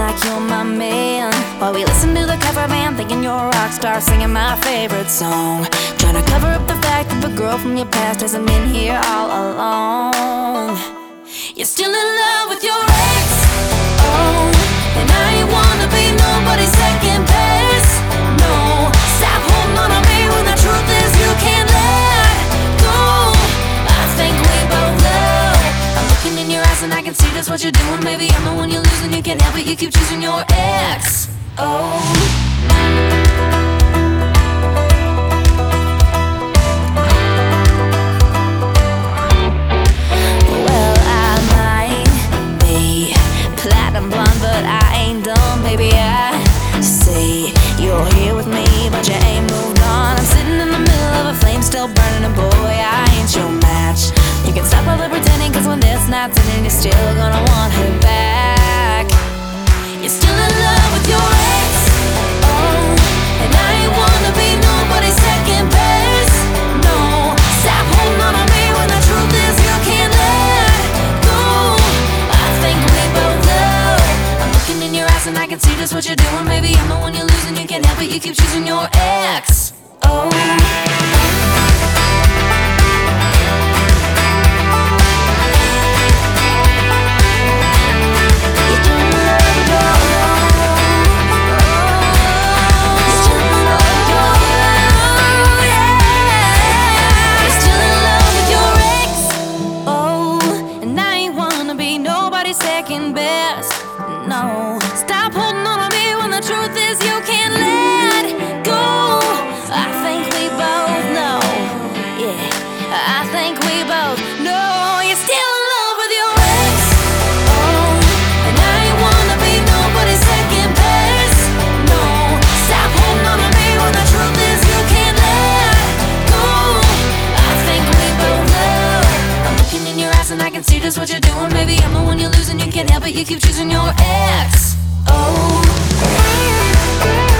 like you're my man. While we listen to the cover band, thinking you're a rock star, singing my favorite song. Trying to cover up the fact that the girl from your past hasn't been here all along. You're still in love with your ex, oh, and I ain't wanna be nobody's second best. No, stop holding on to me when the truth is you can't let go. I think we both know. I'm looking in your eyes and I can see that's what you're doing. Maybe I'm the one you're losing, you can't help it, you keep choosing your ex, oh. But I ain't done, baby. I say you're here with me, but you ain't moved on. I'm sitting in the middle of a flame still burning, and boy, I ain't your match. You can stop all the pretending, cause when this night's ending, you're still gonna want her back. You're still in love with your ex, oh, and I ain't wanna be nobody's second best. No, stop holding on to me when the truth is you can't let go. I think we both in your eyes and I can see just what you're doing. Maybe I'm the one you're losing, you can't help it, you keep choosing your ex, oh. Second best, no. Stop holding on to me when the truth is you can't let go. I think we both know, yeah, I think we both know you're still in love with your ex, oh, and I ain't wanna be nobody's second best. No, stop holding on to me when the truth is you can't let go. I think we both know. I'm looking in your eyes and I can see just what you're doing. Maybe I'm the one you're losing, you can't help it, you keep choosing your ex, oh.